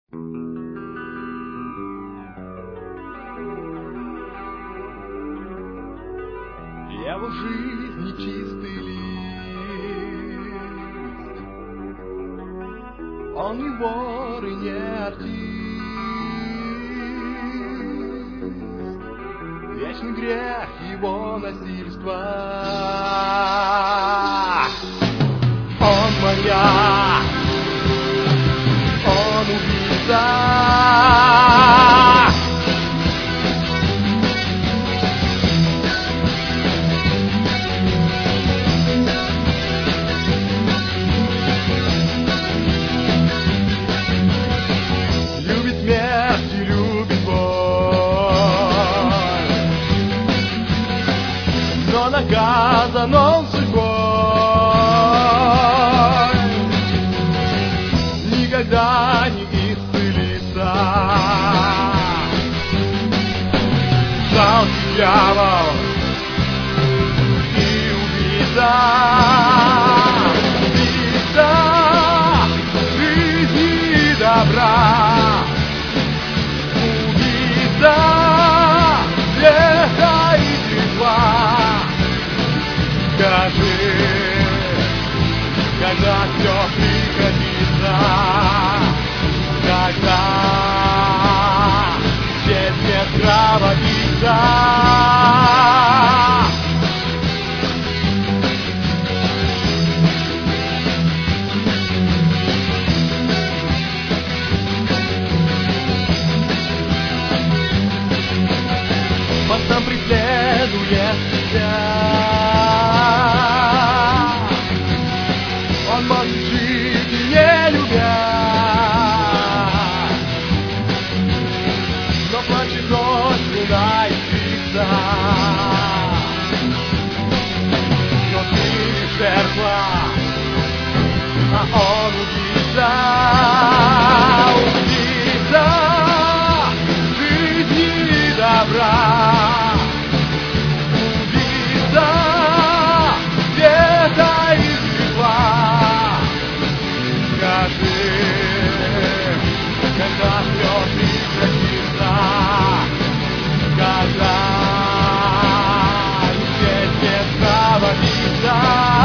Его жизни чистый лист, он не вор и не артист, вечный грех его насильства. Он маньяк, он убийца. Наказан он судьбой, никогда не исцелится. Жалкий дьявол и убийца, убийца жизни и добра, убийца греха и греха. Скажи, когда все пригодится, когда исчезнет кровопийца. Потом преследует тебя. Он может жить не любя, но плачет ночь, луна и птица. Но ты не жертва, а он убийца. Убийца жизни и добра. Когда все прекратится, когда исчезнет кровопийца.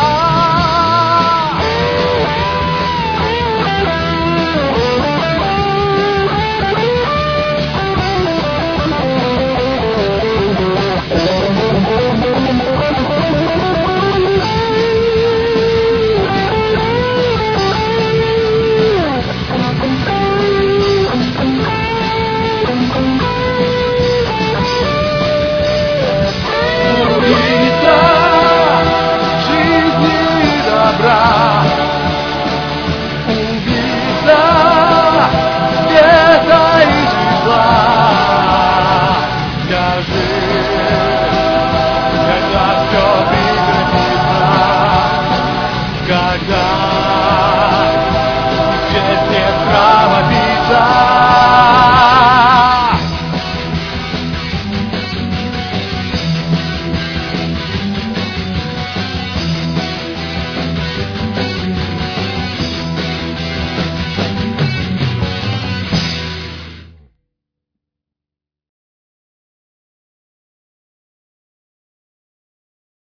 Когда исчезнет кровопийца.